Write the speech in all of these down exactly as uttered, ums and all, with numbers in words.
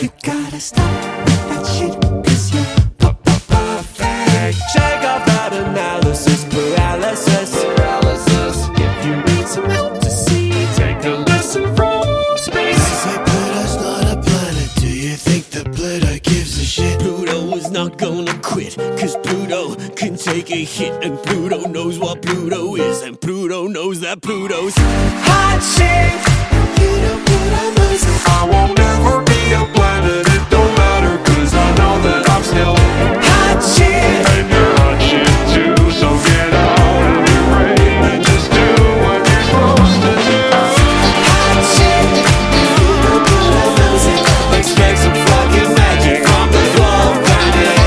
You gotta stop with that shit, cause you're perfect. Shake off that analysis paralysis. paralysis. If you need some help to see, take a lesson from space. They say Pluto's not a planet. Do you think that Pluto gives a shit? Pluto is not gonna quit, cause Pluto can take a hit. And Pluto knows what Pluto is, and Pluto knows that Pluto's hot shit. You don't put on music. I won't never be a planet, it don't matter, cause I know that I'm still hot shit. And you're hot shit too, so get out of your way and just do what you're supposed to do. Hot shit. You don't put on music. Expect some fucking magic from the glove planet.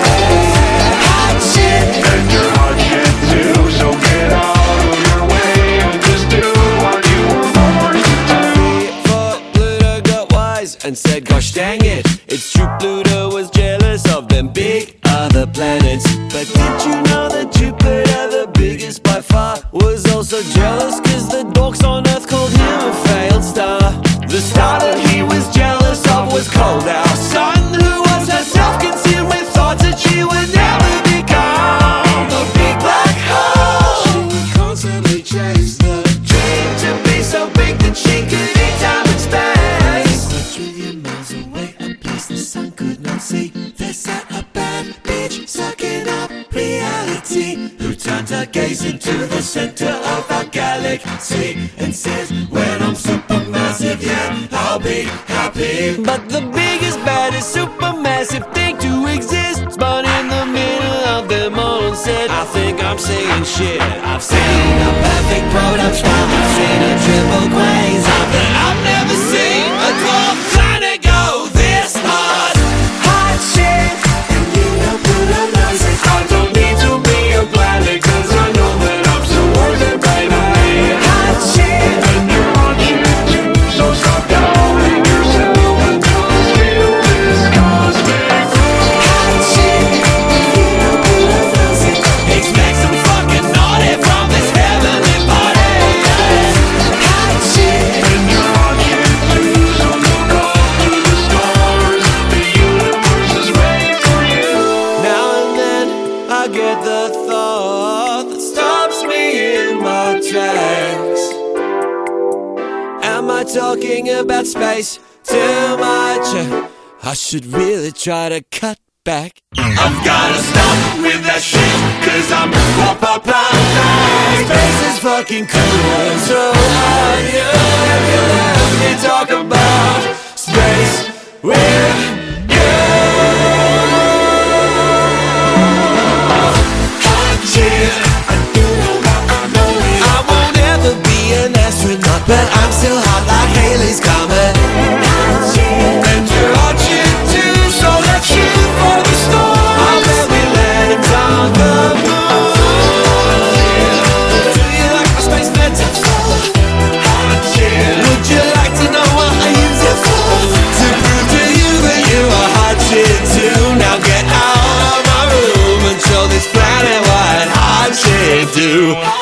Hot shit. And you're hot shit too, so get out of your way and just do what you were born to do. But Pluto got wise and said, gosh dang it, it's true Pluto was jealous of them big other planets. But did you know that Jupiter, the biggest by far, was also jealous cause the dorks on Earth called him a failed star. The star that he was jealous of was cold, our sun, who was herself consumed with thoughts that she would never become the big black hole. She would constantly chase the Dream to be so big that she could eat time and space. a trillion miles away, a place the sun could not see. There sat a bad bitch sucking up reality, who turned her gaze into the center of our galaxy and says, when I'm supermassive, yeah, I'll be happy. But the biggest, baddest, supermassive thing to exist spun in the middle of them all and said, I think I'm saying shit. I've seen a perfect prototype, I've seen a triple quasar, but I've never seen a dwarf planet go this hard. Hot shit. And you don't put on music. I don't need to be a planet, cause I know that I'm so worth it, baby. Hot shit. And you're hot shit too, so stop doubting yourself and just feel this cosmic rush. Hot shit. You don't put on music. Expect some fucking naughty from this heavenly party. Hot shit. And you're hot shit too, so look up to the stars. The universe is ready for you. Now and then I get the thought that stops me in my tracks. Am I talking about space too much? I should really try to cut back. I've gotta stop with that shit, cause I'm pop pop pop. Space is fucking cool and so are you. If you let me talk about space with you. Hot shit. And you know that I know it. I won't ever be an astronaut, but I'm still hot like Halley's Comet. And you're hot shit too, so let's shoot for the stars. I bet we land on the moon. Do you like my space metaphor? Hot shit. Would you like to know what I use it for? To prove to you that you are hot shit too. Now get out of my room and show this planet what hot shit do.